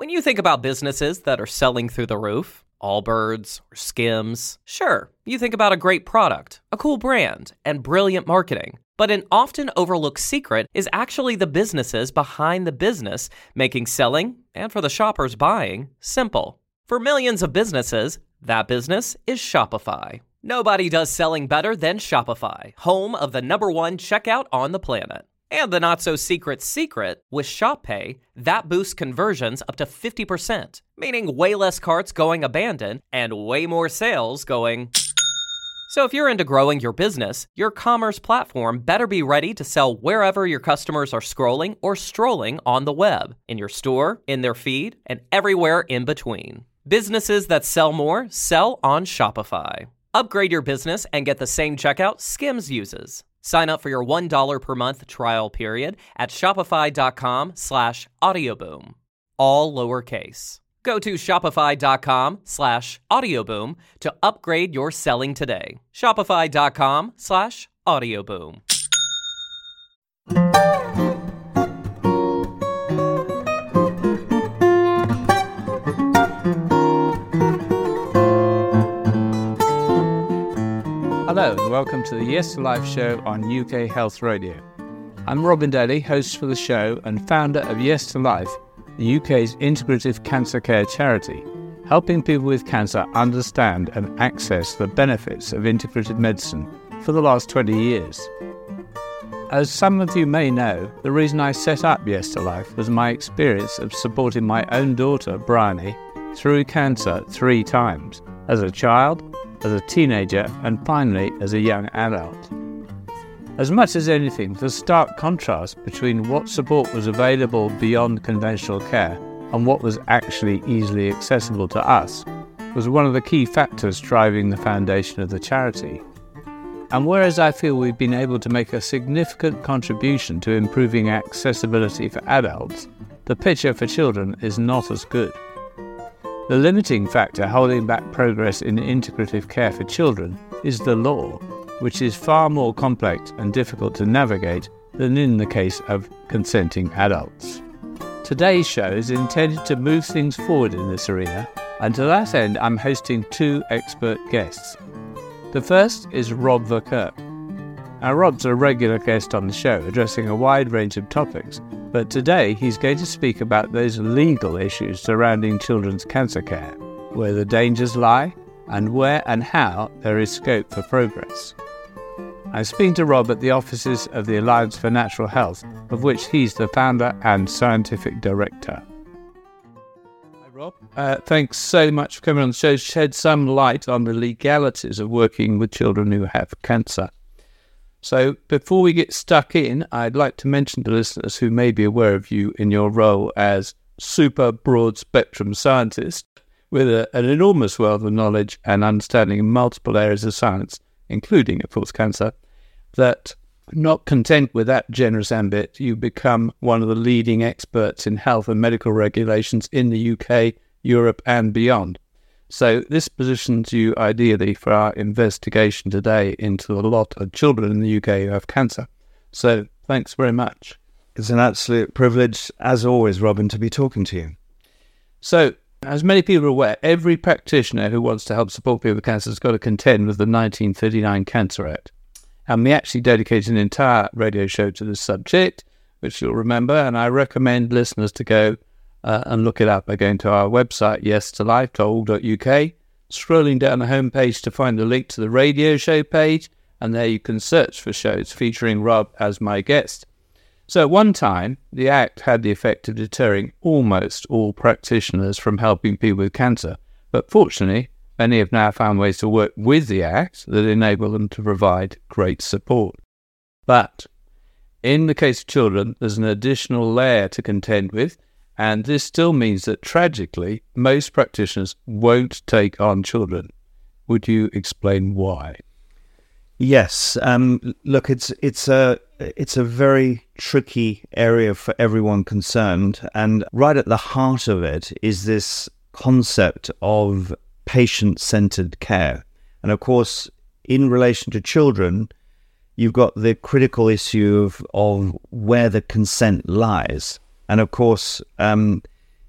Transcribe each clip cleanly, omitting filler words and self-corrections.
When you think about businesses that are selling through the roof, Allbirds or Skims, sure, you think about a great product, a cool brand, and brilliant marketing. But an often overlooked secret is actually the businesses behind the business making selling, and for the shoppers buying, simple. For millions of businesses, that business is Shopify. Nobody does selling better than Shopify, home of the #1 checkout on the planet. And the not-so-secret secret, with Shop Pay, that boosts conversions up to 50%, meaning way less carts going abandoned and way more sales going... So if you're into growing your business, your commerce platform better be ready to sell wherever your customers are scrolling or strolling on the web, in your store, in their feed, and everywhere in between. Businesses that sell more sell on Shopify. Upgrade your business and get the same checkout Skims uses. Sign up for your $1 per month trial period at shopify.com/audioboom. All lowercase. Go to shopify.com/audioboom to upgrade your selling today. Shopify.com/audioboom. Hello and welcome to the Yes to Life show on UK Health Radio. I'm Robin Daly, host for the show and founder of Yes to Life, the UK's integrative cancer care charity, helping people with cancer understand and access the benefits of integrative medicine for the last 20 years. As some of you may know, the reason I set up Yes to Life was my experience of supporting my own daughter, Bryony, through cancer 3 times, as a child, as a teenager, and finally as a young adult. As much as anything, the stark contrast between what support was available beyond conventional care and what was actually easily accessible to us was one of the key factors driving the foundation of the charity. And whereas I feel we've been able to make a significant contribution to improving accessibility for adults, the picture for children is not as good. The limiting factor holding back progress in integrative care for children is the law, which is far more complex and difficult to navigate than in the case of consenting adults. Today's show is intended to move things forward in this arena, and to that end I'm hosting 2 expert guests. The first is Rob Verkerk. Now Rob's a regular guest on the show, addressing a wide range of topics, but today he's going to speak about those legal issues surrounding children's cancer care, where the dangers lie, and where and how there is scope for progress. I'm speaking to Rob at the offices of the Alliance for Natural Health, of which he's the founder and scientific director. Hi Rob, thanks so much for coming on the show to shed some light on the legalities of working with children who have cancer. So before we get stuck in, I'd like to mention to listeners who may be aware of you in your role as super broad spectrum scientist with an enormous wealth of knowledge and understanding in multiple areas of science, including, of course, cancer, that not content with that generous ambit, you become one of the leading experts in health and medical regulations in the UK, Europe and beyond. So this positions you ideally for our investigation today into a lot of children in the UK who have cancer. So thanks very much. It's an absolute privilege, as always, Robin, to be talking to you. So, as many people are aware, every practitioner who wants to help support people with cancer has got to contend with the 1939 Cancer Act. And we actually dedicated an entire radio show to this subject, which you'll remember, and I recommend listeners to go and look it up by going to our website, yestolife.org.uk, scrolling down the homepage to find the link to the radio show page, and there you can search for shows featuring Rob as my guest. So at one time, the Act had the effect of deterring almost all practitioners from helping people with cancer, but fortunately, many have now found ways to work with the Act that enable them to provide great support. But in the case of children, there's an additional layer to contend with, and this still means that, tragically, most practitioners won't take on children. Would you explain why? Yes. Look, it's a very tricky area for everyone concerned, and right at the heart of it is this concept of patient-centered care. And of course, in relation to children, you've got the critical issue of where the consent lies. And of course,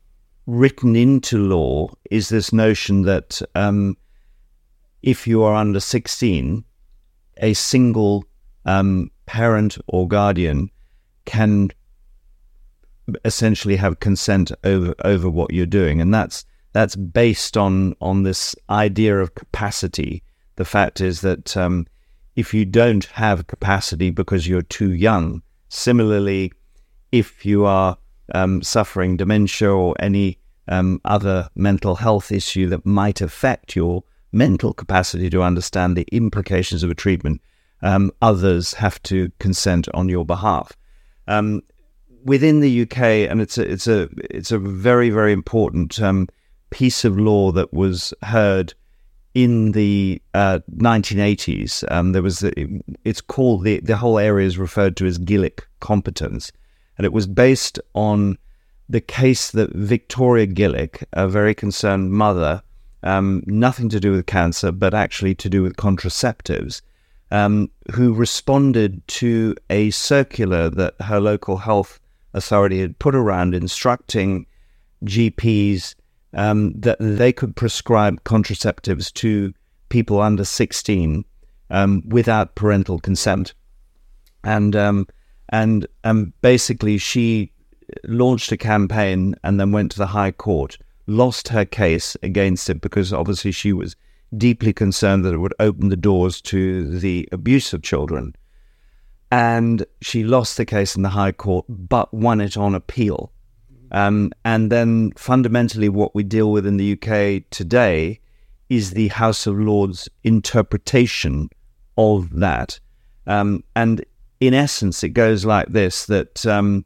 written into law is this notion that if you are under 16, a single parent or guardian can essentially have consent over what you're doing, and that's based on this idea of capacity. The fact is that if you don't have capacity because you're too young, similarly, if you are suffering dementia or any other mental health issue that might affect your mental capacity to understand the implications of a treatment, others have to consent on your behalf. Within the UK, and it's a very, very important piece of law that was heard in the 1980s. There was it's called the whole area is referred to as Gillick competence, and it was based on the case that Victoria Gillick, a very concerned mother, nothing to do with cancer, but actually to do with contraceptives, who responded to a circular that her local health authority had put around instructing GPs that they could prescribe contraceptives to people under 16 without parental consent. And basically she launched a campaign and then went to the High Court, lost her case against it because obviously she was deeply concerned that it would open the doors to the abuse of children. And she lost the case in the High Court, but won it on appeal. And then fundamentally what we deal with in the UK today is the House of Lords interpretation of that. And in essence, it goes like this, that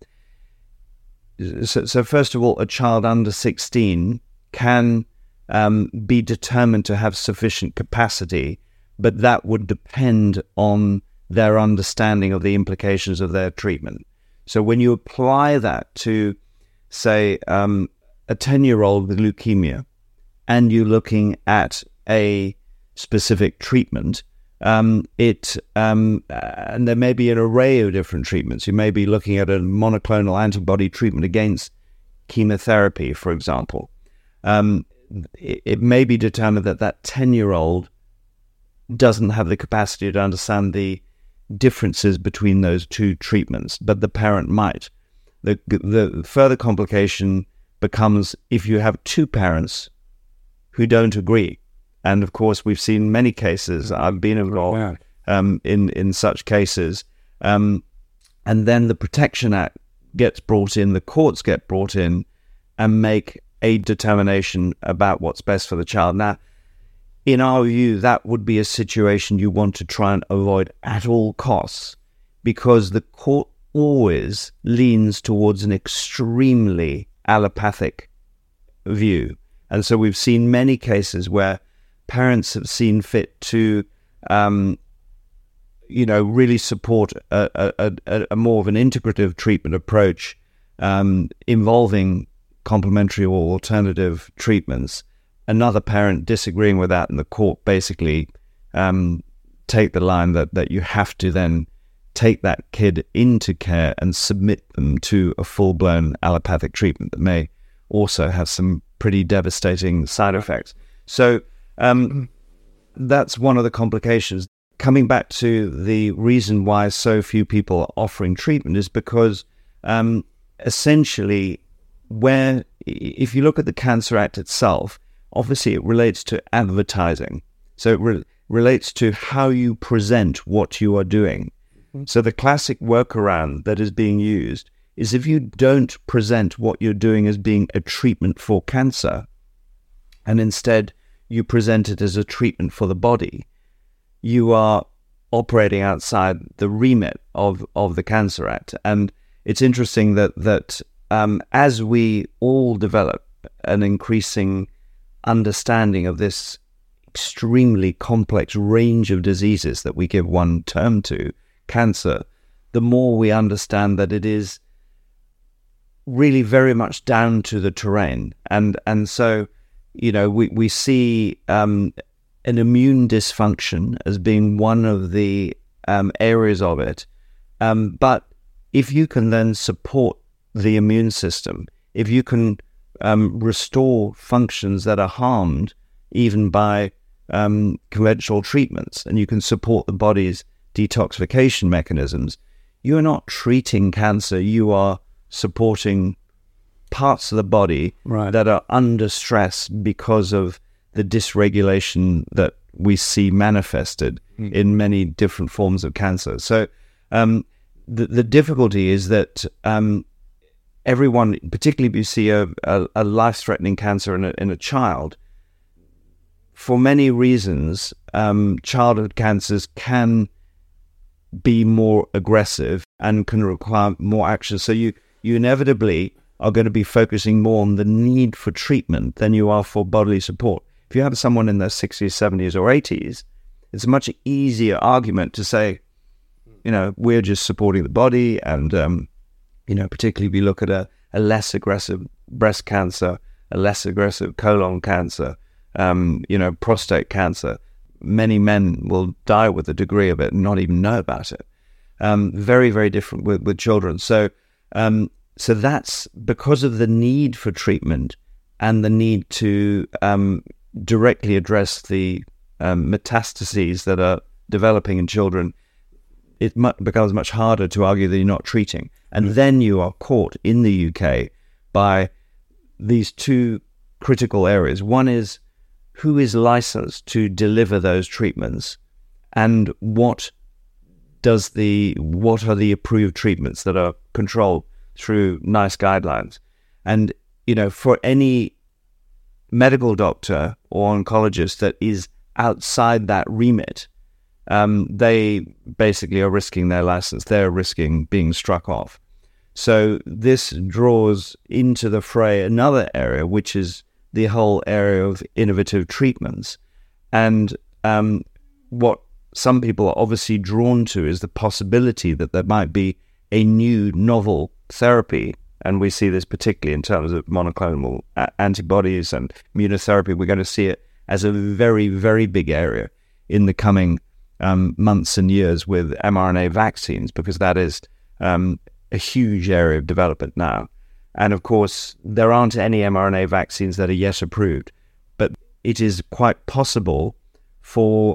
so first of all, a child under 16 can be determined to have sufficient capacity, but that would depend on their understanding of the implications of their treatment. So when you apply that to, say, a 10-year-old with leukemia, and you're looking at a specific treatment, and there may be an array of different treatments. You may be looking at a monoclonal antibody treatment against chemotherapy, for example. It may be determined that that 10-year-old doesn't have the capacity to understand the differences between those two treatments, but the parent might. The further complication becomes if you have two parents who don't agree. And of course, we've seen many cases. I've been involved in such cases. And then the Protection Act gets brought in, the courts get brought in and make a determination about what's best for the child. Now, in our view, that would be a situation you want to try and avoid at all costs, because the court always leans towards an extremely allopathic view. And so we've seen many cases where parents have seen fit to, really support a more of an integrative treatment approach involving complementary or alternative treatments. Another parent disagreeing with that, and the court basically take the line that you have to then take that kid into care and submit them to a full-blown allopathic treatment that may also have some pretty devastating side effects. So that's one of the complications. Coming back to the reason why so few people are offering treatment is because essentially, if you look at the Cancer Act itself, obviously it relates to advertising. So it relates to how you present what you are doing. Mm-hmm. So the classic workaround that is being used is if you don't present what you're doing as being a treatment for cancer, and instead you present it as a treatment for the body, you are operating outside the remit of the Cancer Act. And it's interesting that as we all develop an increasing understanding of this extremely complex range of diseases that we give one term to, cancer, the more we understand that it is really very much down to the terrain. And so, we see an immune dysfunction as being one of the areas of it. But if you can then support the immune system, if you can restore functions that are harmed even by conventional treatments, and you can support the body's detoxification mechanisms. You are not treating cancer, you are supporting parts of the body that are under stress because of the dysregulation that we see manifested in many different forms of cancer. So the difficulty is that everyone, particularly if you see a life-threatening cancer in a child, for many reasons, childhood cancers can be more aggressive and can require more action. So you inevitably are going to be focusing more on the need for treatment than you are for bodily support. If you have someone in their 60s, 70s, or 80s, it's a much easier argument to say, we're just supporting the body, and particularly if you look at a less aggressive breast cancer, a less aggressive colon cancer, prostate cancer, many men will die with a degree of it and not even know about it. Very, very different with children. So that's because of the need for treatment and the need to directly address the metastases that are developing in children. It becomes much harder to argue that you're not treating. And then you are caught in the UK by these two critical areas. One is who is licensed to deliver those treatments, and what are the approved treatments that are controlled through NICE guidelines. And, for any medical doctor or oncologist that is outside that remit, they basically are risking their license. They're risking being struck off. So this draws into the fray another area, which is the whole area of innovative treatments. And what some people are obviously drawn to is the possibility that there might be a new novel therapy. And we see this particularly in terms of monoclonal antibodies and immunotherapy. We're going to see it as a very, very big area in the coming months and years with mRNA vaccines, because that is a huge area of development now. And of course, there aren't any mRNA vaccines that are yet approved, but it is quite possible for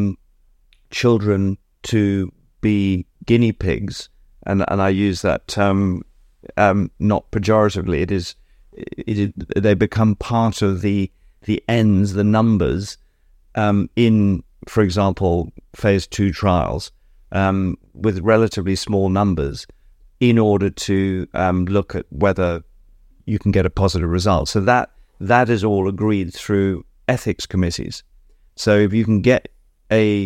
children to be guinea pigs, and I use that term not pejoratively. They become part of the ends, the numbers in, for example, phase 2 trials with relatively small numbers, in order to look at whether you can get a positive result. So that is all agreed through ethics committees. So if you can get a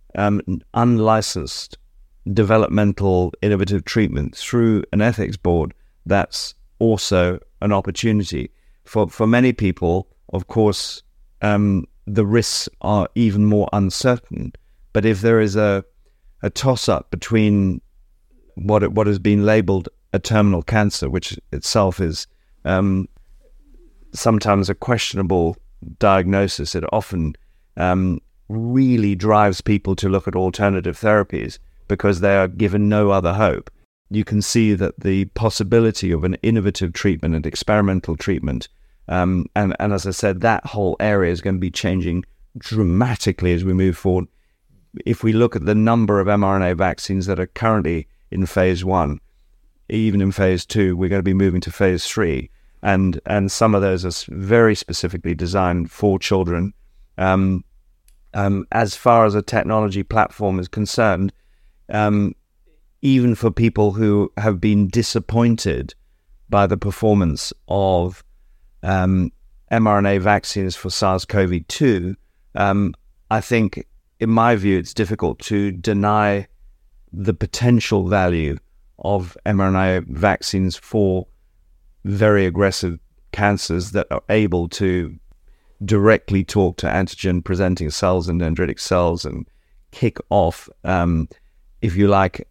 unlicensed developmental innovative treatment through an ethics board, that's also an opportunity. For many people, of course, the risks are even more uncertain. But if there is a toss-up between what has been labeled a terminal cancer, which itself is sometimes a questionable diagnosis, it often really drives people to look at alternative therapies because they are given no other hope. You can see that the possibility of an innovative treatment and experimental treatment, and as I said, that whole area is going to be changing dramatically as we move forward. If we look at the number of mRNA vaccines that are currently in phase 1, even in phase 2, we're going to be moving to phase 3, and some of those are very specifically designed for children. As far as a technology platform is concerned, even for people who have been disappointed by the performance of mRNA vaccines for SARS-CoV-2, I think, in my view, it's difficult to deny the potential value of mRNA vaccines for very aggressive cancers that are able to directly talk to antigen-presenting cells and dendritic cells and kick off, if you like,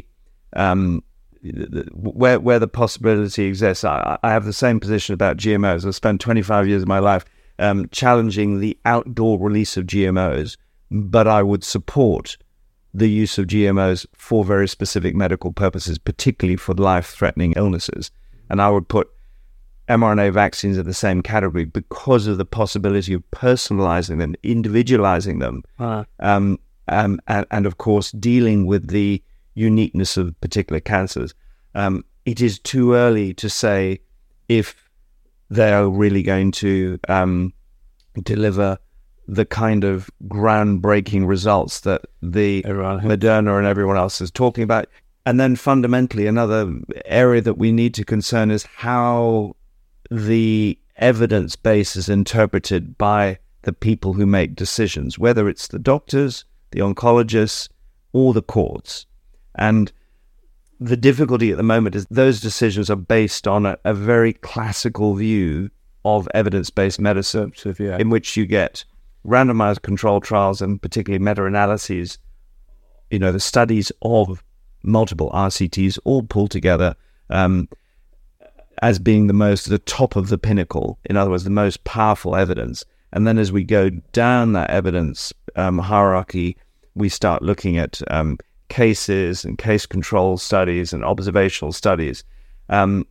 where the possibility exists. I have the same position about GMOs. I've spent 25 years of my life challenging the outdoor release of GMOs, but I would support the use of GMOs for very specific medical purposes, particularly for life-threatening illnesses. And I would put mRNA vaccines in the same category because of the possibility of personalizing them, individualizing them, and of course dealing with the uniqueness of particular cancers. It is too early to say if they are really going to deliver the kind of groundbreaking results that the Moderna and everyone else is talking about. And then fundamentally, another area that we need to concern is how the evidence base is interpreted by the people who make decisions, whether it's the doctors, the oncologists, or the courts. And the difficulty at the moment is those decisions are based on a very classical view of evidence-based medicine, in which you get randomized controlled trials and particularly meta-analyses, the studies of multiple RCTs all pulled together as being the top of the pinnacle, in other words, the most powerful evidence. And then as we go down that evidence hierarchy, we start looking at cases and case control studies and observational studies. And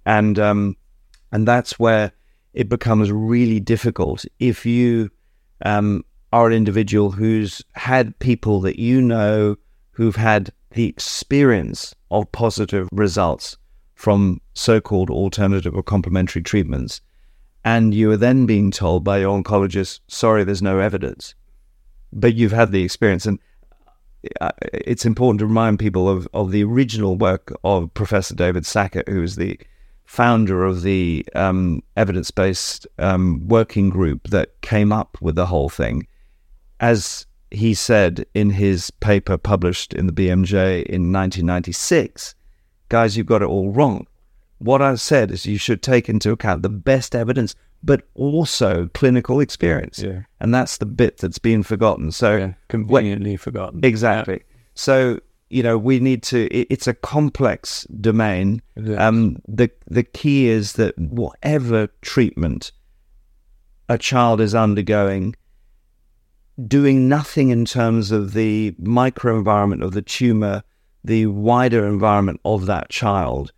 that's where it becomes really difficult if you are an individual who's had people that who've had the experience of positive results from so-called alternative or complementary treatments, and you are then being told by your oncologist, sorry, there's no evidence, but you've had the experience. And it's important to remind people of the original work of Professor David Sackett, who is the founder of the evidence-based working group that came up with the whole thing. As he said in his paper published in the BMJ in 1996, guys, you've got it all wrong. What I've said is you should take into account the best evidence, but also clinical experience. Yeah. And that's the bit that's been forgotten. So conveniently forgotten. Exactly. Yeah. So, we need to, it's a complex domain. The key is that whatever treatment a child is undergoing, doing nothing in terms of the microenvironment of the tumor, the wider environment of that child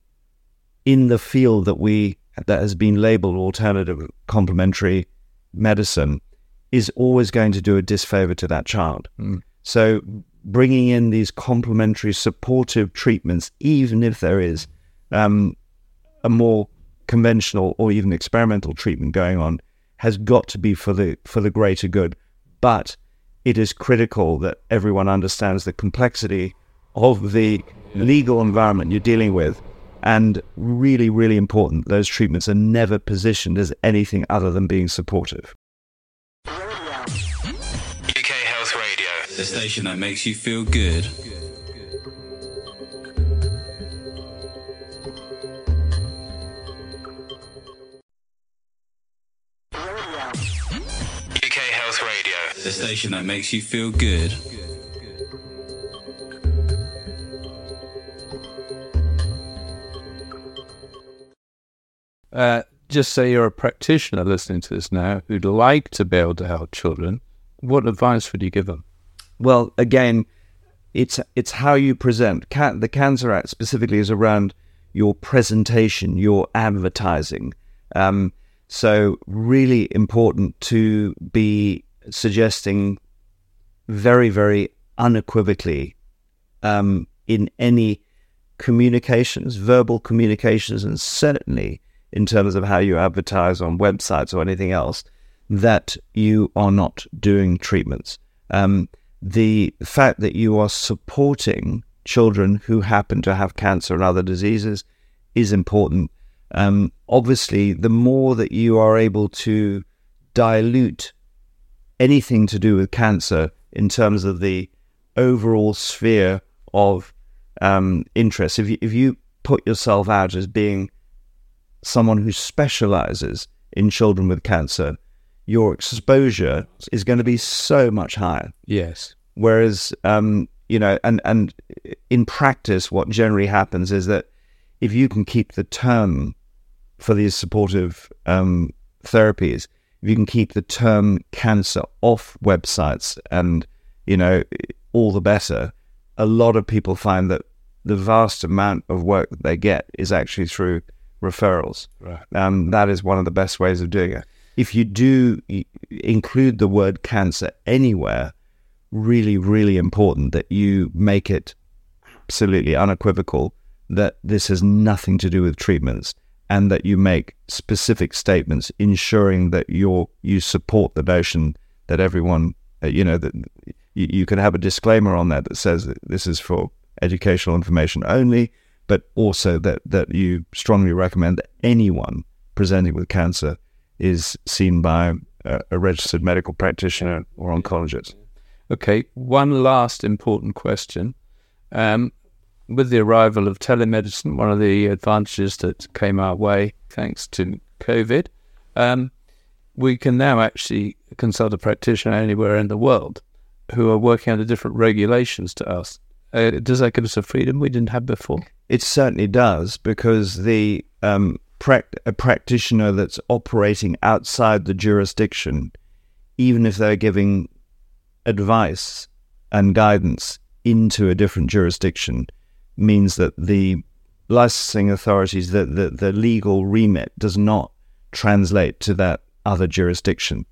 in the field that has been labeled alternative complementary medicine is always going to do a disfavor to that child. So bringing in these complementary supportive treatments, even if there is a more conventional or even experimental treatment going on, has got to be for the greater good. But it is critical that everyone understands the complexity of the legal environment you're dealing with. And really, really important, those treatments are never positioned as anything other than being supportive. UK Health Radio, the station that makes you feel good. UK Health Radio, the station that makes you feel good. Just say you're a practitioner listening to this now who'd like to be able to help children. What advice would you give them? Well, again, it's how you present. The Cancer Act specifically is around your presentation, your advertising. So really important to be suggesting very, very unequivocally in any communications, verbal communications, and certainly in terms of how you advertise on websites or anything else, that you are not doing treatments. The fact that you are supporting children who happen to have cancer and other diseases is important. Obviously, the more that you are able to dilute anything to do with cancer in terms of the overall sphere of interest, if you put yourself out as being someone who specializes in children with cancer, your exposure is going to be so much higher. Yes. Whereas, and in practice, what generally happens is that if you can keep the term for these supportive therapies, if you can keep the term cancer off websites, and, all the better. A lot of people find that the vast amount of work that they get is actually through referrals. Right. That is one of the best ways of doing it. If you do include the word cancer anywhere, really, really important that you make it absolutely unequivocal that this has nothing to do with treatments, and that you make specific statements ensuring that you support the notion that everyone, that you can have a disclaimer on that says that this is for educational information only, but also that you strongly recommend that anyone presenting with cancer is seen by a registered medical practitioner or oncologist. Okay, one last important question. With the arrival of telemedicine, one of the advantages that came our way thanks to COVID, we can now actually consult a practitioner anywhere in the world who are working under different regulations to us. Does that give us a freedom we didn't have before? It certainly does, because a practitioner that's operating outside the jurisdiction, even if they're giving advice and guidance into a different jurisdiction, means that the licensing authorities, the legal remit does not translate to that other jurisdiction.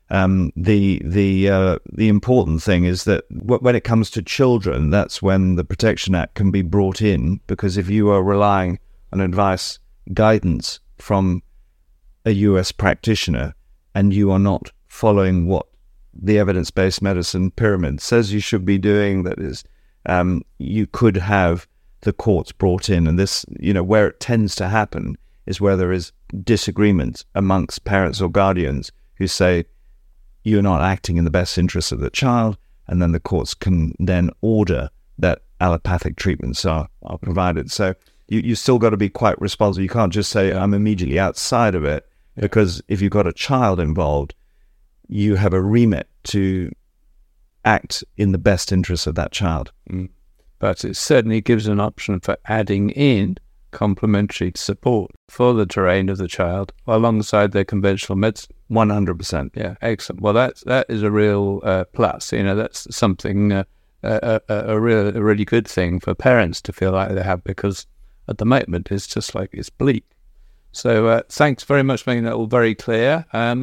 The important thing is that when it comes to children, that's when the Protection Act can be brought in, because if you are relying on advice, guidance from a US practitioner, and you are not following what the evidence-based medicine pyramid says you should be doing, that is, you could have the courts brought in. And this, where it tends to happen is where there is disagreement amongst parents or guardians who say, you're not acting in the best interest of the child, and then the courts can then order that allopathic treatments are provided. So you still got to be quite responsible. You can't just say, I'm immediately outside of it, because if you've got a child involved, you have a remit to act in the best interest of that child. But it certainly gives an option for adding in complementary support for the terrain of the child alongside their conventional medicine. 100%. Yeah, excellent. Well, that is a real plus. That's something, a really good thing for parents to feel like they have, because at the moment it's just like it's bleak. So thanks very much for making that all very clear. I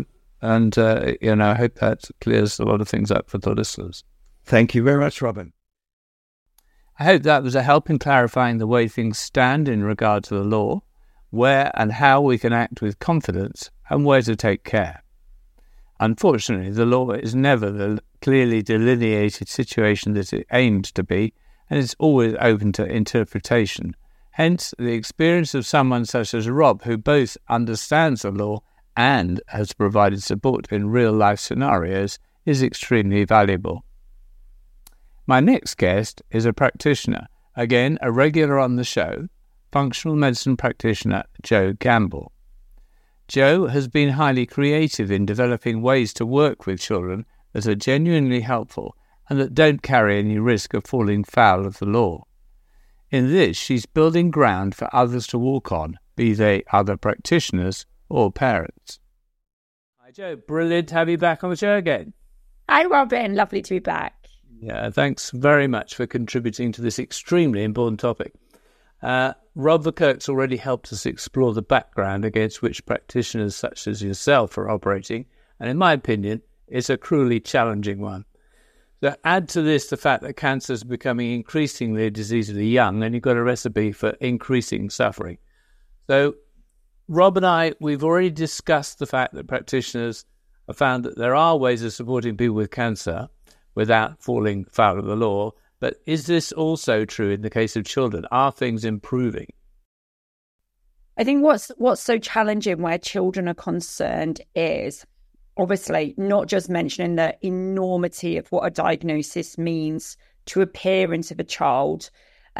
hope that clears a lot of things up for the listeners. Thank you very much, Robin. I hope that was a help in clarifying the way things stand in regard to the law, where and how we can act with confidence, and where to take care. Unfortunately, the law is never the clearly delineated situation that it aims to be, and it's always open to interpretation. Hence, the experience of someone such as Rob, who both understands the law and has provided support in real-life scenarios, is extremely valuable. My next guest is a practitioner, again a regular on the show, functional medicine practitioner Joe Gamble. Joe has been highly creative in developing ways to work with children that are genuinely helpful and that don't carry any risk of falling foul of the law. In this, she's building ground for others to walk on, be they other practitioners or parents. Hi Joe, brilliant to have you back on the show again. Hi Robin, lovely to be back. Yeah, thanks very much for contributing to this extremely important topic. Rob Verkerk's already helped us explore the background against which practitioners such as yourself are operating, and in my opinion, it's a cruelly challenging one. So add to this the fact that cancer is becoming increasingly a disease of the young, and you've got a recipe for increasing suffering. So Rob and I, we've already discussed the fact that practitioners have found that there are ways of supporting people with cancer without falling foul of the law. But is this also true in the case of children? Are things improving? I think what's so challenging where children are concerned is obviously not just mentioning the enormity of what a diagnosis means to a parent of a child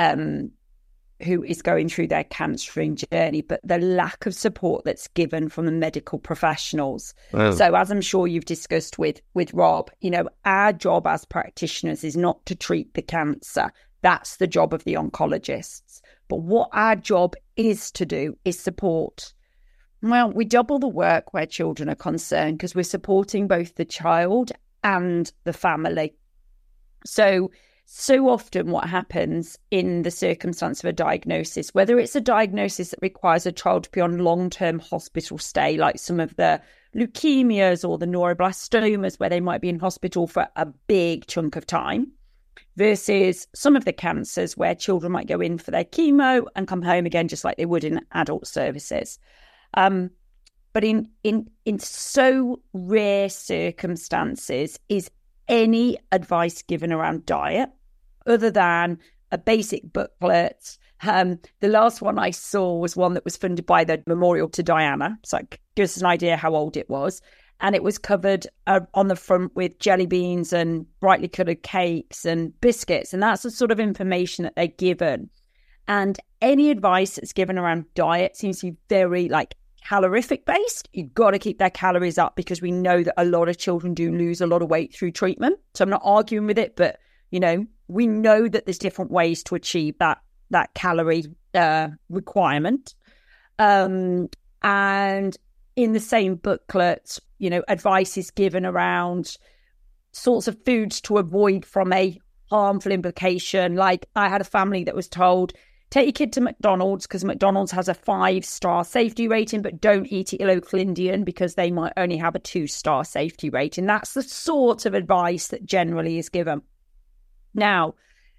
who is going through their cancering journey, but the lack of support that's given from the medical professionals. Wow. So as I'm sure you've discussed with Rob, our job as practitioners is not to treat the cancer. That's the job of the oncologists. But what our job is to do is support. Well, we double the work where children are concerned because we're supporting both the child and the family. So so often what happens in the circumstance of a diagnosis, whether it's a diagnosis that requires a child to be on long-term hospital stay, like some of the leukemias or the neuroblastomas, where they might be in hospital for a big chunk of time, versus some of the cancers where children might go in for their chemo and come home again just like they would in adult services. But in so rare circumstances is any advice given around diet, other than a basic booklet. The last one I saw was one that was funded by the Memorial to Diana. So it gives us an idea how old it was. And it was covered on the front with jelly beans and brightly coloured cakes and biscuits. And that's the sort of information that they're given. And any advice that's given around diet seems to be very calorific based. You've got to keep their calories up because we know that a lot of children do lose a lot of weight through treatment. So I'm not arguing with it, but, we know that there's different ways to achieve that calorie requirement. And in the same booklet, advice is given around sorts of foods to avoid from a harmful implication. Like I had a family that was told, take your kid to McDonald's because McDonald's has a 5-star safety rating, but don't eat at your local Indian because they might only have a 2-star safety rating. That's the sort of advice that generally is given. Now,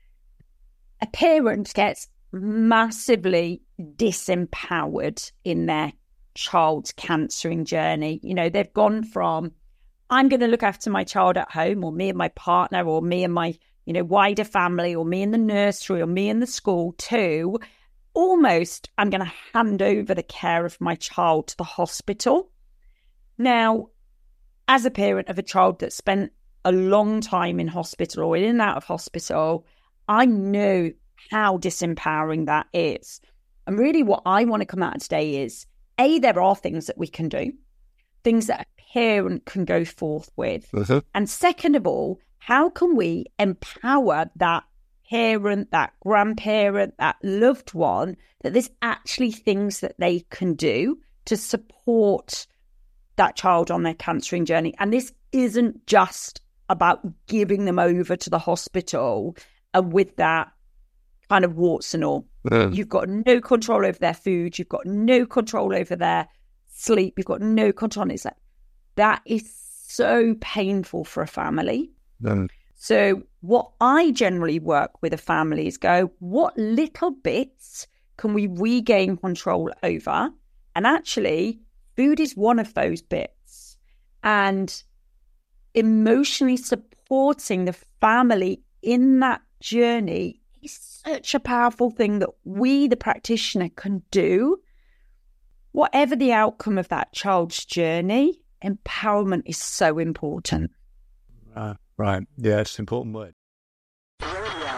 a parent gets massively disempowered in their child's cancering journey. They've gone from, I'm going to look after my child at home, or me and my partner, or me and my wider family, or me in the nursery, or me in the school, to almost, I'm going to hand over the care of my child to the hospital. Now, as a parent of a child that spent a long time in hospital or in and out of hospital, I know how disempowering that is. And really what I want to come out today is, A, there are things that we can do, things that a parent can go forth with. And second of all, how can we empower that parent, that grandparent, that loved one, that there's actually things that they can do to support that child on their cancering journey. And this isn't just about giving them over to the hospital and with that kind of warts and all. You've got no control over their food. You've got no control over their sleep. You've got no control. It's like, that is so painful for a family. So what I generally work with a family is go, what little bits can we regain control over? And actually, food is one of those bits. And emotionally supporting the family in that journey is such a powerful thing that we, the practitioner, can do. Whatever the outcome of that child's journey, empowerment is so important. Right. Yeah, it's an important word. UK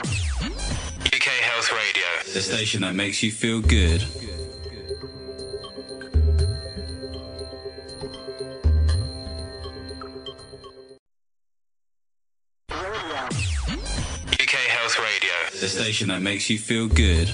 Health Radio, the station that makes you feel good. UK Health Radio, the station that makes you feel good.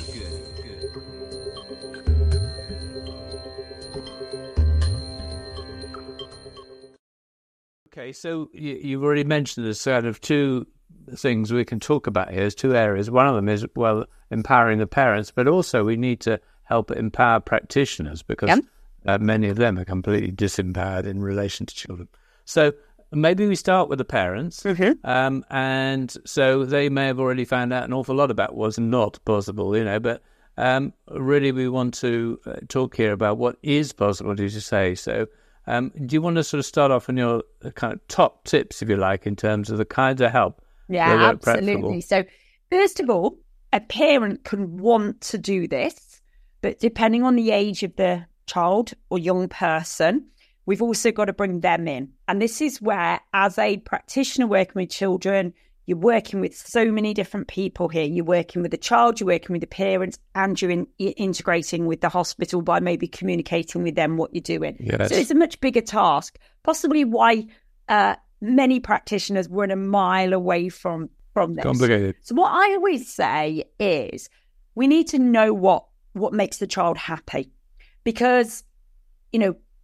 Okay, so you've already mentioned there's sort of two things we can talk about here. There's two areas. One of them is, empowering the parents, but also we need to help empower practitioners because many of them are completely disempowered in relation to children. So maybe we start with the parents. And so they may have already found out an awful lot about what's not possible, but really we want to talk here about what is possible, as you say. So do you want to sort of start off on your kind of top tips, if you like, in terms of the kinds of help? Yeah, absolutely. So first of all, a parent can want to do this, but depending on the age of the child or young person, we've also got to bring them in. And this is where, as a practitioner working with children, you're working with so many different people here. You're working with the child, you're working with the parents, and you're integrating with the hospital by maybe communicating with them what you're doing. Yes. So it's a much bigger task, possibly why many practitioners run a mile away from this. Complicated. So what I always say is we need to know what makes the child happy. Because,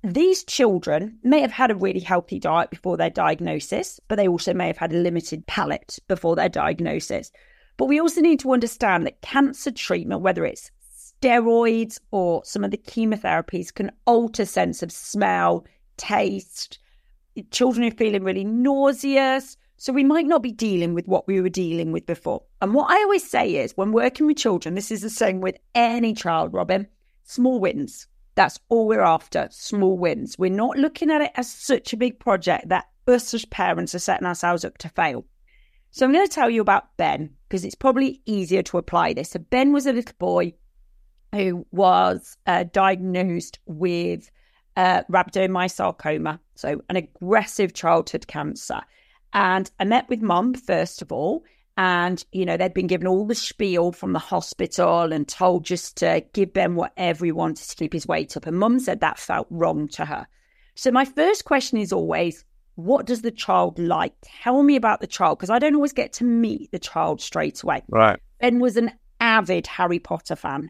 these children may have had a really healthy diet before their diagnosis, but they also may have had a limited palate before their diagnosis. But we also need to understand that cancer treatment, whether it's steroids or some of the chemotherapies, can alter sense of smell, taste. Children are feeling really nauseous. So we might not be dealing with what we were dealing with before. And what I always say is, when working with children, this is the same with any child, Robin, small wins. That's all we're after, small wins. We're not looking at it as such a big project that us as parents are setting ourselves up to fail. So I'm going to tell you about Ben, because it's probably easier to apply this. So Ben was a little boy who was diagnosed with rhabdomyosarcoma, so an aggressive childhood cancer. And I met with Mum, first of all, and, you know, they'd been given all the spiel from the hospital and told just to give Ben whatever he wanted to keep his weight up. And Mum said that felt wrong to her. So my first question is always, what does the child like? Tell me about the child, because I don't always get to meet the child straight away. Right. Ben was an avid Harry Potter fan.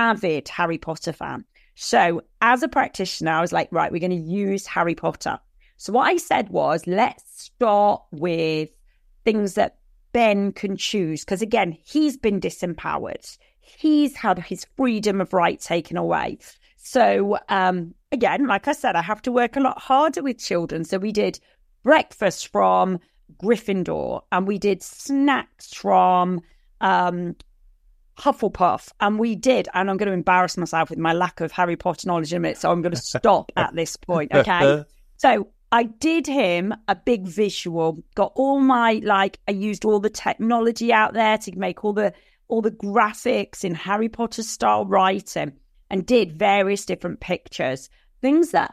So as a practitioner, I was like, right, we're going to use Harry Potter. So what I said was, let's start with things that Ben can choose. Because again, he's been disempowered. He's had his freedom of right taken away. So again, like I said, I have to work a lot harder with children. So we did breakfast from Gryffindor, and we did snacks from Hufflepuff, and we did, and I'm going to embarrass myself with my lack of Harry Potter knowledge in a minute, so I'm going to stop at this point, okay? So I did him a big visual, got all my, I used all the technology out there to make all the graphics in Harry Potter style writing, and did various different pictures, things that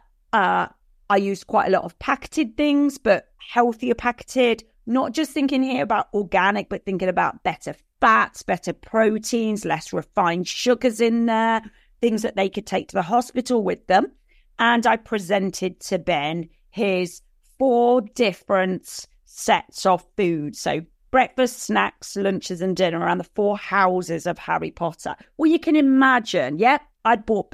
I used quite a lot of packeted things, but healthier packeted, not just thinking here about organic, but thinking about better fats, better proteins, less refined sugars in there, things that they could take to the hospital with them. And I presented to Ben his 4 different sets of food. So breakfast, snacks, lunches and dinner around the 4 houses of Harry Potter. Well, you can imagine, I'd bought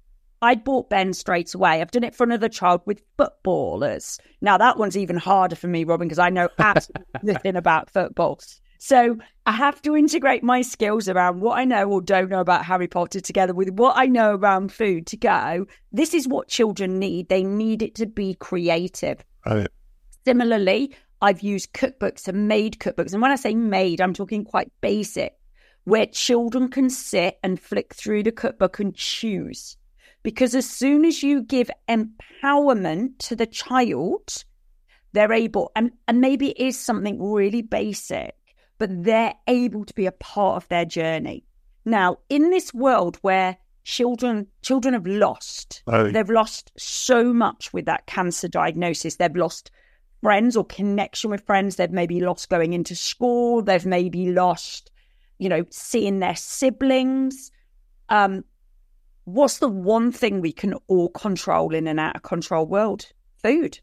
Ben straight away. I've done it for another child with footballers. Now, that one's even harder for me, Robin, because I know absolutely nothing about football. So I have to integrate my skills around what I know or don't know about Harry Potter together with what I know around food to go, this is what children need. They need it to be creative. Right. Similarly, I've used cookbooks and made cookbooks. And when I say made, I'm talking quite basic, where children can sit and flick through the cookbook and choose. Because as soon as you give empowerment to the child, they're able, and maybe it is something really basic, but they're able to be a part of their journey. Now, in this world where children have lost, they've lost so much with that cancer diagnosis. They've lost friends or connection with friends. They've maybe lost going into school. They've maybe lost, seeing their siblings. What's the one thing we can all control in an out of control world? Food.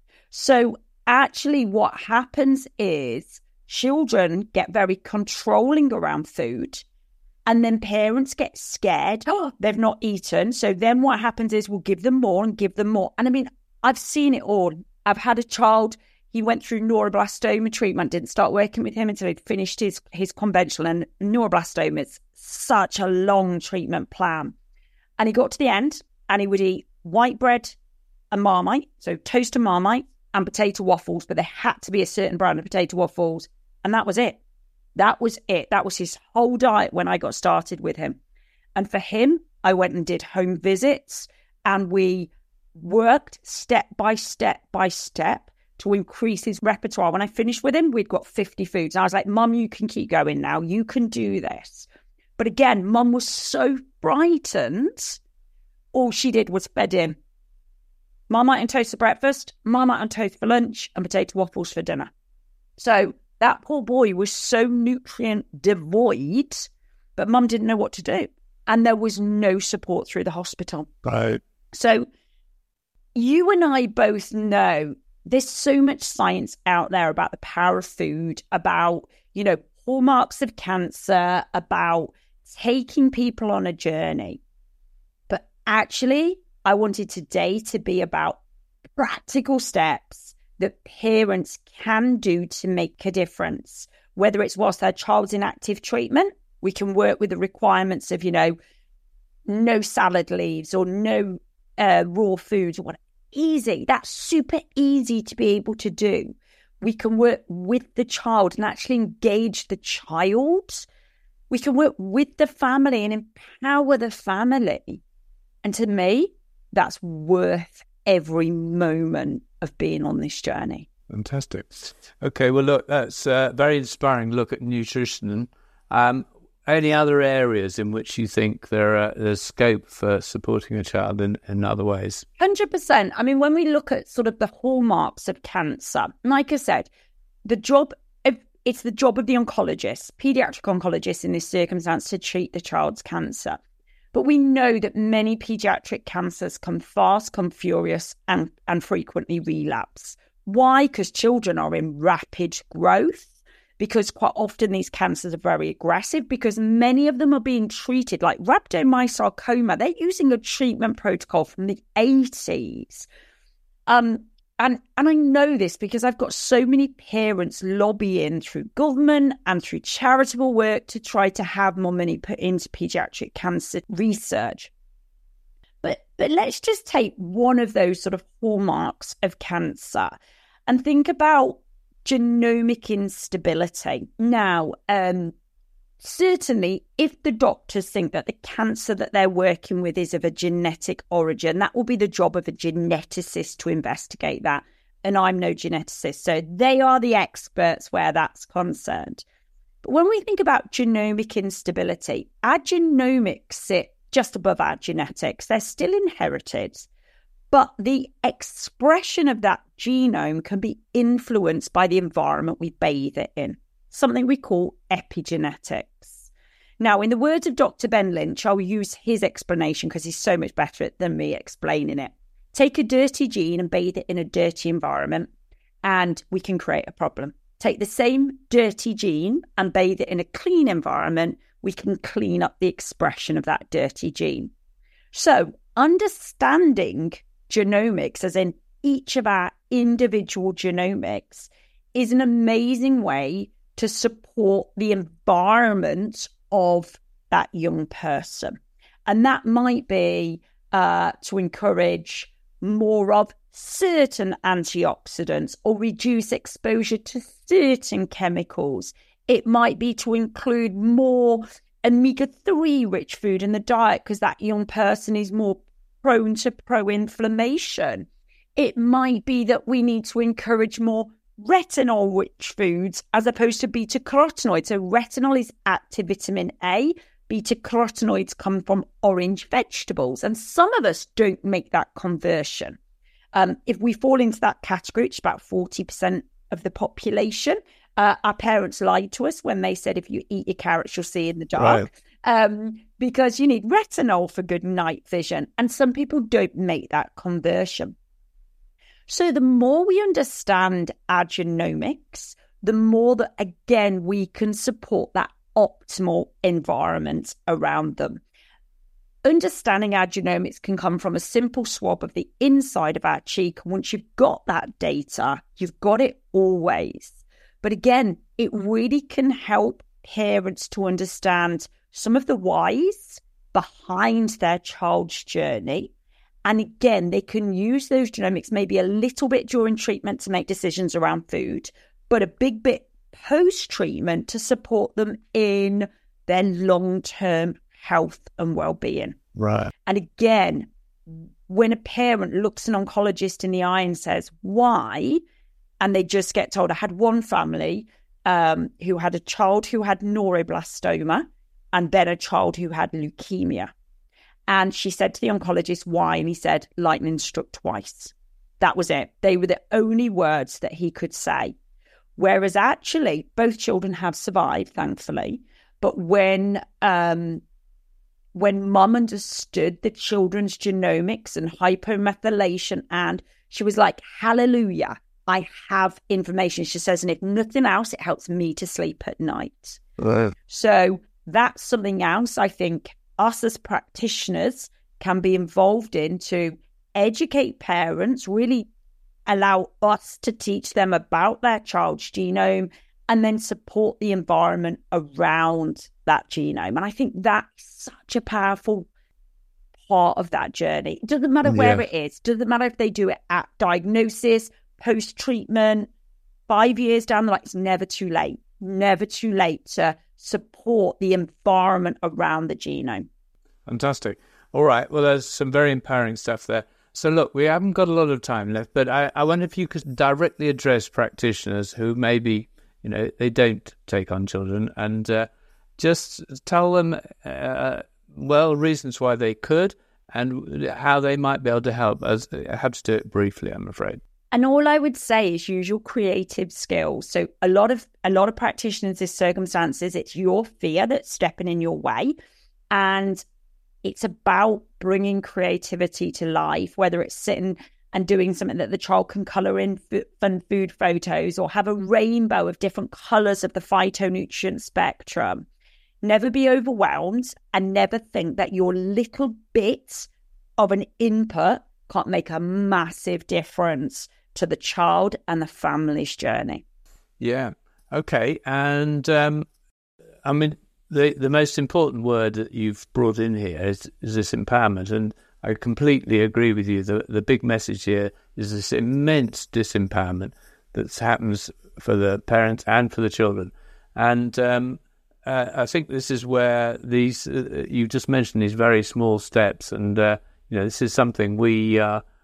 So actually what happens is children get very controlling around food, and then parents get scared. Oh, they've not eaten. So then what happens is we'll give them more and give them more. And I mean, I've seen it all. I've had a child, he went through neuroblastoma treatment, didn't start working with him until he'd finished his conventional. And neuroblastoma is such a long treatment plan. And he got to the end and he would eat white bread and Marmite, so toast and Marmite and potato waffles, but there had to be a certain brand of potato waffles. And that was it. That was it. That was his whole diet when I got started with him. And for him, I went and did home visits and we worked step by step by step to increase his repertoire. When I finished with him, we'd got 50 foods. And I was like, Mum, you can keep going now. You can do this. But again, Mum was so frightened. All she did was fed him Marmite and toast for breakfast, Marmite and toast for lunch, and potato waffles for dinner. So that poor boy was so nutrient devoid, but Mum didn't know what to do. And there was no support through the hospital. Right. So you and I both know there's so much science out there about the power of food, about, hallmarks of cancer, about taking people on a journey. But actually, I wanted today to be about practical steps that parents can do to make a difference. Whether it's whilst their child's in active treatment, we can work with the requirements of, no salad leaves or no raw foods or whatever. Easy. That's super easy to be able to do. We can work with the child and actually engage the child. We can work with the family and empower the family. And to me, that's worth every moment of being on this journey. Fantastic. Okay, well, look, that's a very inspiring look at nutrition. Any other areas in which you think there's scope for supporting a child in other ways? 100%. I mean, when we look at sort of the hallmarks of cancer, like I said, it's the job of the oncologist, paediatric oncologist in this circumstance, to treat the child's cancer. But we know that many paediatric cancers come fast, come furious, and frequently relapse. Why? Because children are in rapid growth, because quite often these cancers are very aggressive, because many of them are being treated like rhabdomyosarcoma. They're using a treatment protocol from the 80s. And I know this because I've got so many parents lobbying through government and through charitable work to try to have more money put into paediatric cancer research. But let's just take one of those sort of hallmarks of cancer and think about genomic instability. Now, certainly, if the doctors think that the cancer that they're working with is of a genetic origin, that will be the job of a geneticist to investigate that. And I'm no geneticist, so they are the experts where that's concerned. But when we think about genomic instability, our genomics sit just above our genetics. They're still inherited, but the expression of that genome can be influenced by the environment we bathe it in, something we call epigenetics. Now, in the words of Dr. Ben Lynch, I'll use his explanation because he's so much better than me explaining it. Take a dirty gene and bathe it in a dirty environment, and we can create a problem. Take the same dirty gene and bathe it in a clean environment, we can clean up the expression of that dirty gene. So, understanding genomics, as in each of our individual genomics, is an amazing way to support the environment of that young person. And that might be to encourage more of certain antioxidants or reduce exposure to certain chemicals. It might be to include more omega-3 rich food in the diet because that young person is more prone to pro-inflammation. It might be that we need to encourage more retinol-rich foods as opposed to beta-carotenoids. So retinol is active vitamin A. Beta-carotenoids come from orange vegetables. And some of us don't make that conversion. If we fall into that category, it's about 40% of the population. Our parents lied to us when they said, if you eat your carrots, you'll see in the dark. Right. Because you need retinol for good night vision. And some people don't make that conversion. So the more we understand our genomics, the more that, again, we can support that optimal environment around them. Understanding our genomics can come from a simple swab of the inside of our cheek. Once you've got that data, you've got it always. But again, it really can help parents to understand some of the whys behind their child's journey. And again, they can use those genomics maybe a little bit during treatment to make decisions around food, but a big bit post-treatment to support them in their long-term health and well-being. Right. And again, when a parent looks an oncologist in the eye and says, why? And they just get told, I had one family who had a child who had neuroblastoma and then a child who had leukemia. And she said to the oncologist, why? And he said, lightning struck twice. That was it. They were the only words that he could say. Whereas actually, both children have survived, thankfully. But when mum understood the children's genomics and hypomethylation, and she was like, hallelujah, I have information. She says, and if nothing else, it helps me to sleep at night. Right. So that's something else I think us as practitioners can be involved in to educate parents, really allow us to teach them about their child's genome, and then support the environment around that genome. And I think that's such a powerful part of that journey. It doesn't matter where it is. It doesn't matter if they do it at diagnosis, post-treatment, 5 years down the line. It's never too late. Never too late to support the environment around the genome. Fantastic. All right. Well, there's some very empowering stuff there. So look, we haven't got a lot of time left, but I wonder if you could directly address practitioners who maybe, they don't take on children, and just tell them, reasons why they could and how they might be able to help. As I have to do it briefly, I'm afraid. And all I would say is use your creative skills. So a lot of practitioners in circumstances, it's your fear that's stepping in your way, and it's about bringing creativity to life, whether it's sitting and doing something that the child can colour in fun food photos, or have a rainbow of different colours of the phytonutrient spectrum. Never be overwhelmed, and never think that your little bit of an input can't make a massive difference to the child and the family's journey. Yeah. Okay. And the most important word that you've brought in here is this empowerment. And I completely agree with you. The big message here is this immense disempowerment that happens for the parents and for the children. And I think this is where these, you just mentioned these very small steps. And, this is something we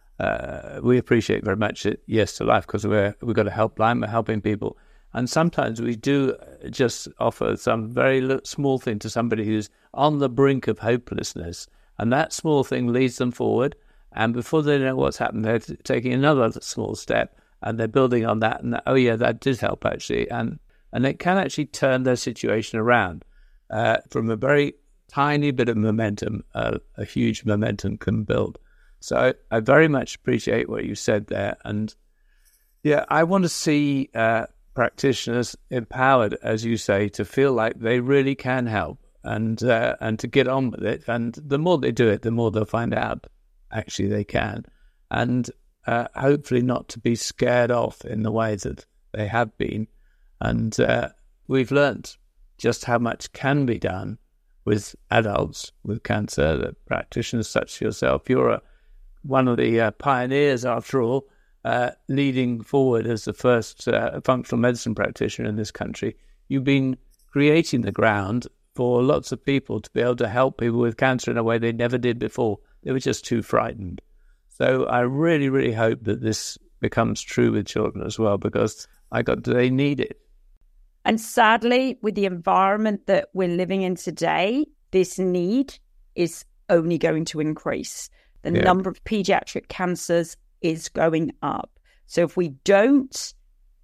appreciate very much at Yes to Life, because we've got a helpline, we're helping people. And sometimes we do just offer some very small thing to somebody who's on the brink of hopelessness. And that small thing leads them forward. And before they know what's happened, they're taking another small step, and they're building on that. And that did help, actually. And it can actually turn their situation around. From a very tiny bit of momentum, a huge momentum can build. So I very much appreciate what you said there. And yeah, I want to see practitioners empowered, as you say, to feel like they really can help and to get on with it. And the more they do it, the more they'll find out actually they can. And hopefully not to be scared off in the way that they have been. And we've learnt just how much can be done with adults with cancer. That practitioners such as yourself, you're one of the pioneers, after all, leading forward as the first functional medicine practitioner in this country. You've been creating the ground for lots of people to be able to help people with cancer in a way they never did before. They were just too frightened. So I really, really hope that this becomes true with children as well, because they need it. And sadly, with the environment that we're living in today, this need is only going to increase. The number of pediatric cancers is going up. So if we don't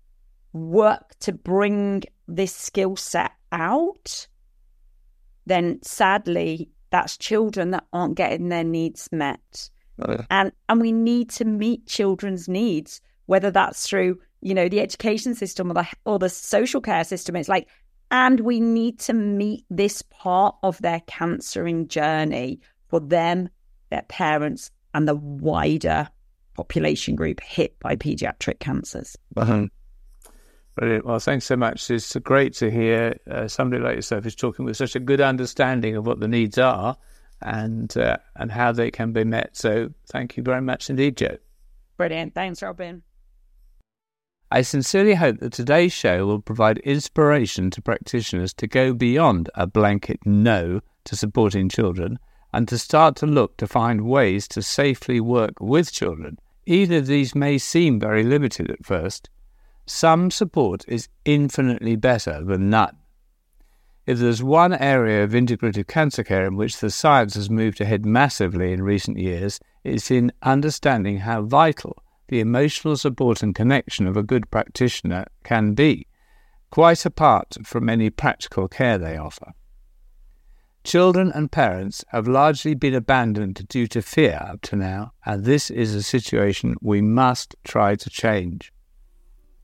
work to bring this skill set out, then sadly, that's children that aren't getting their needs met. And we need to meet children's needs, whether that's through, the education system or the social care system. It's like, and we need to meet this part of their cancering journey for them, their parents, and the wider population group hit by pediatric cancers. Brilliant. Well, thanks so much. It's great to hear somebody like yourself is talking with such a good understanding of what the needs are and how they can be met. So thank you very much indeed, Jo. Brilliant. Thanks, Robin. I sincerely hope that today's show will provide inspiration to practitioners to go beyond a blanket no to supporting children and to start to look to find ways to safely work with children. Either of these may seem very limited at first. Some support is infinitely better than none. If there's one area of integrative cancer care in which the science has moved ahead massively in recent years, it's in understanding how vital the emotional support and connection of a good practitioner can be, quite apart from any practical care they offer. Children and parents have largely been abandoned due to fear up to now, and this is a situation we must try to change.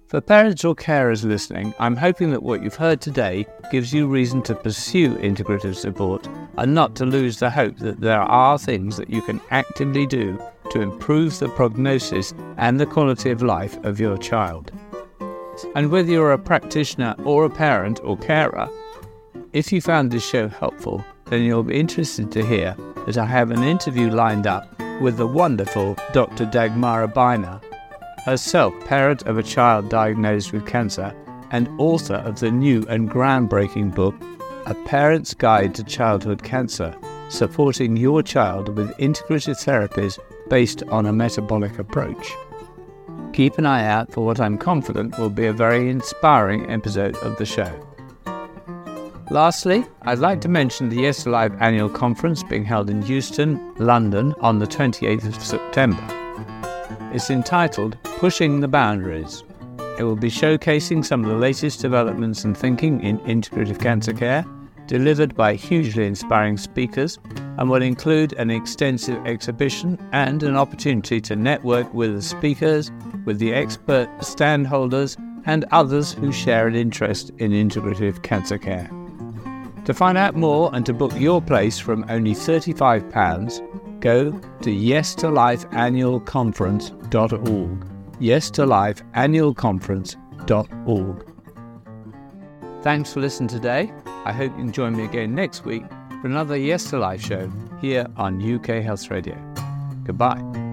For parents or carers listening, I'm hoping that what you've heard today gives you reason to pursue integrative support and not to lose the hope that there are things that you can actively do to improve the prognosis and the quality of life of your child. And whether you're a practitioner or a parent or carer, if you found this show helpful, then you'll be interested to hear that I have an interview lined up with the wonderful Dr. Dagmara Beiner, herself parent of a child diagnosed with cancer and author of the new and groundbreaking book, A Parent's Guide to Childhood Cancer, supporting your child with integrative therapies based on a metabolic approach. Keep an eye out for what I'm confident will be a very inspiring episode of the show. Lastly, I'd like to mention the Yes to Life annual conference being held in Euston, London on the 28th of September. It's entitled Pushing the Boundaries. It will be showcasing some of the latest developments and thinking in integrative cancer care, delivered by hugely inspiring speakers, and will include an extensive exhibition and an opportunity to network with the speakers, with the expert standholders, and others who share an interest in integrative cancer care. To find out more and to book your place from only £35, go to yestolifeannualconference.org. yestolifeannualconference.org. Thanks for listening today. I hope you can join me again next week for another Yes to Life show here on UK Health Radio. Goodbye.